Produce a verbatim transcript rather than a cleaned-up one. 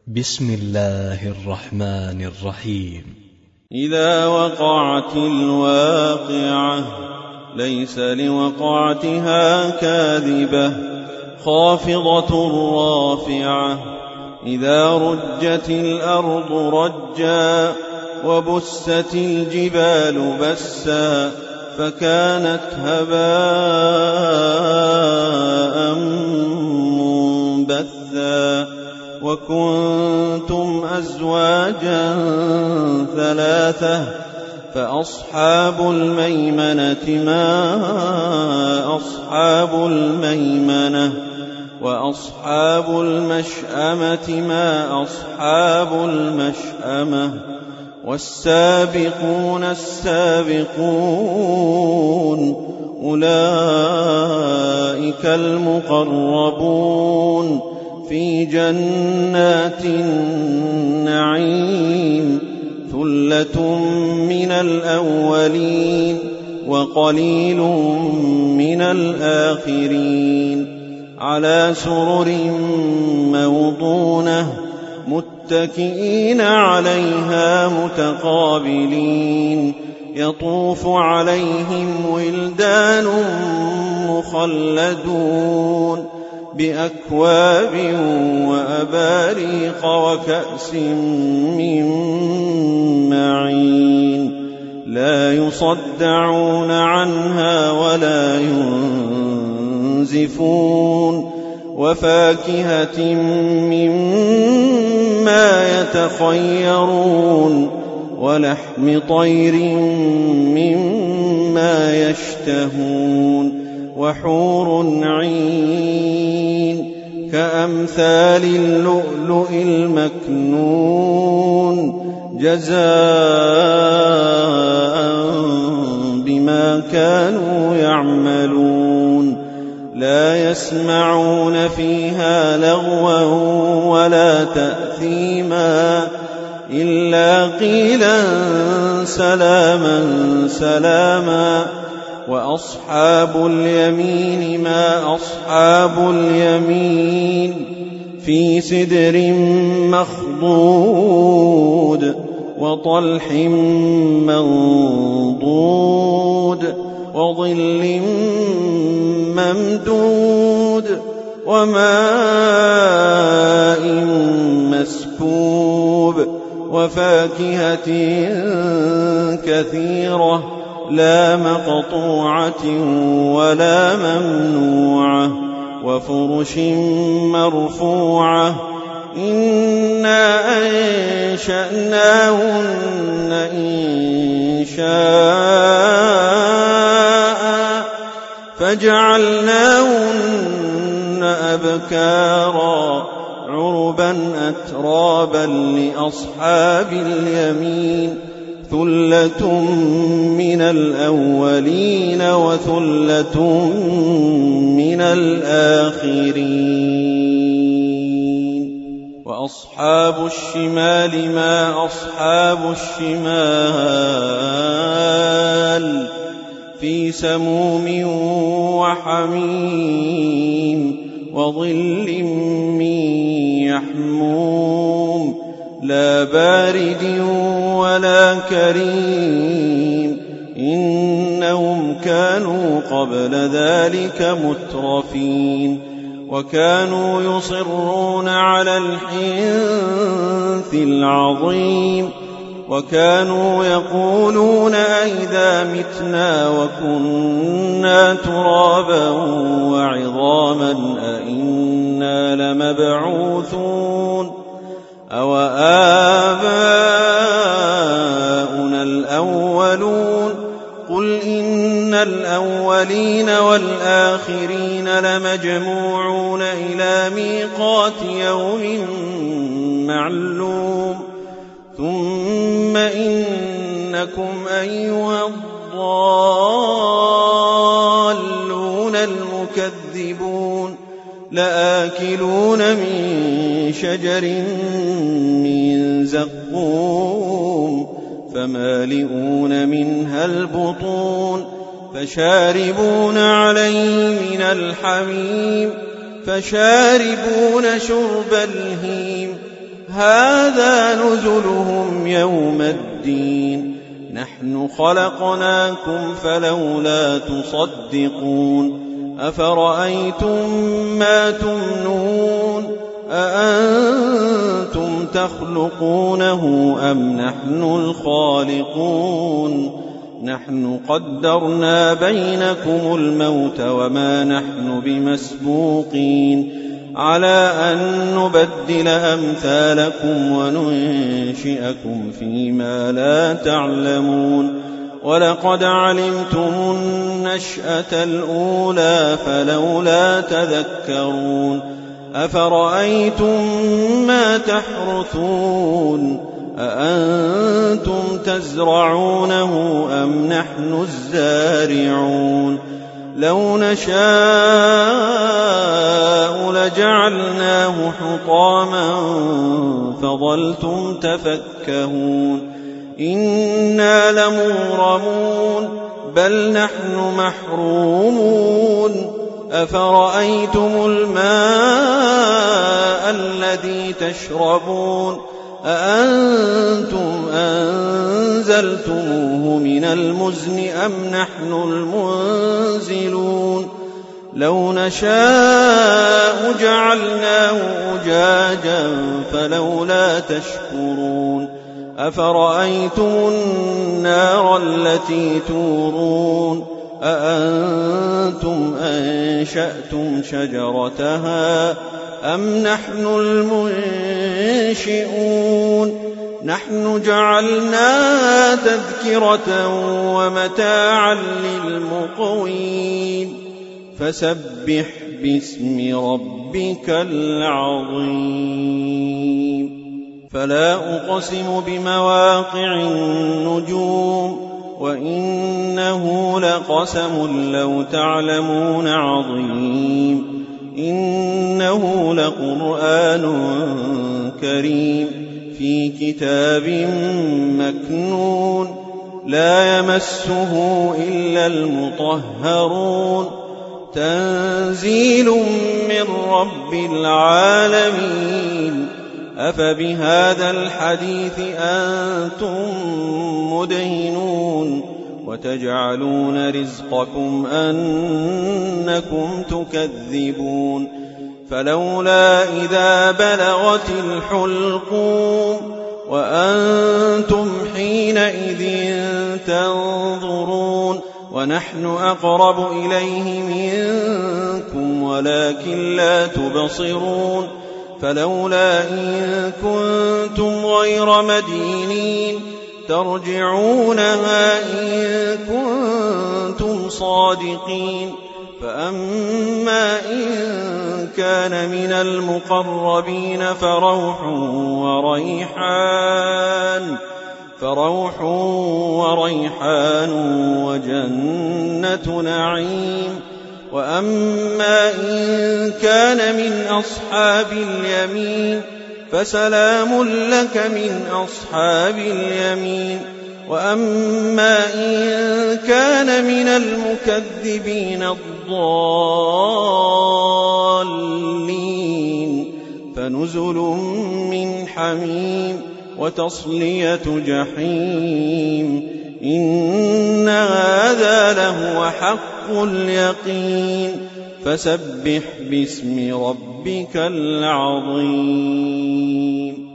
بسم الله الرحمن الرحيم. إذا وقعت الواقعة ليس لوقعتها كاذبة خافضة رافعة إذا رجت الأرض رجا وبست الجبال بسا فكانت هباء منبثا وكنتم أزواجا ثلاثة فأصحاب الميمنة ما أصحاب الميمنة وأصحاب المشأمة ما أصحاب المشأمة والسابقون السابقون أولئك المقربون في جنات النعيم ثلة من الأولين وقليل من الآخرين على سرر موضونة متكئين عليها متقابلين يطوف عليهم ولدان مخلدون بأكواب وأباريق وكأس من معين لا يصدعون عنها ولا ينزفون وفاكهة مما يتخيرون ولحم طير مما يشتهون وحور عين كأمثال اللؤلؤ المكنون جزاء بما كانوا يعملون لا يسمعون فيها لغوا ولا تأثيما إلا قيلا سلاما سلاما وأصحاب اليمين ما أصحاب اليمين في سدر مخضود وطلح منضود وظل ممدود وماء مسكوب وفاكهة كثيرة لا مقطوعة ولا ممنوعة وفرش مرفوعة إنا أنشأناهن إنشاء فجعلناهن أبكارا عربا أترابا لأصحاب اليمين ثلة من الأولين وثلة من الآخرين وأصحاب الشمال ما أصحاب الشمال في سموم وحميم وظل من يحموم لا بارد ولا كريم إنهم كانوا قبل ذلك مترفين وكانوا يصرون على الحنث العظيم وكانوا يقولون أئذا متنا وكنا ترابا وعظاما أئنا لمبعوثون أو آباؤنا الأولون قل إن الأولين والآخرين لمجموعون إلى ميقات يوم معلوم ثم إنكم أيها الضالون المكذبون لآكلون من شجر من زقوم فمالئون منها البطون فشاربون عليه من الحميم فشاربون شرب الهيم هذا نزلهم يوم الدين نحن خلقناكم فلولا تصدقون أفرأيتم ما تمنون أأنتم تخلقونه أم نحن الخالقون نحن قدرنا بينكم الموت وما نحن بمسبوقين على أن نبدل أمثالكم وننشئكم فيما لا تعلمون ولقد علمتم النشأة الأولى فلولا تذكرون أفرأيتم ما تحرثون أأنتم تزرعونه أم نحن الزارعون لو نشاء لجعلناه حطاما فظلتم تفكهون إنا لمغرمون بل نحن محرومون أفرأيتم الماء الذي تشربون أأنتم أنزلتموه من المزن أم نحن المنزلون لو نشاء جعلناه أجاجا فلولا تشكرون أفرأيتم النار التي تورون أأنتم أنشأتم شجرتها أم نحن المنشئون نحن جعلناها تذكرة ومتاعا للمقوين فسبح باسم ربك العظيم فلا أقسم بمواقع النجوم وإنه لقسم لو تعلمون عظيم إنه لقرآن كريم في كتاب مكنون لا يمسه إلا المطهرون تنزيل من رب العالمين أفبهذا الحديث أنتم مدهنون وتجعلون رزقكم أنكم تكذبون فلولا إذا بلغت الحلقوم وأنتم حينئذ تنظرون ونحن أقرب إليه منكم ولكن لا تبصرون فلولا إن كنتم غير مدينين ترجعونها إن كنتم صادقين فأما إن كان من المقربين فروح وريحان فروح وريحان وجنة نعيم وأما إن كان من أصحاب اليمين فسلام لك من أصحاب اليمين وأما إن كان من المكذبين الضالين فنزل من حميم وتصلية جحيم إن هذا لهو حق اليقين فسبح باسم ربك العظيم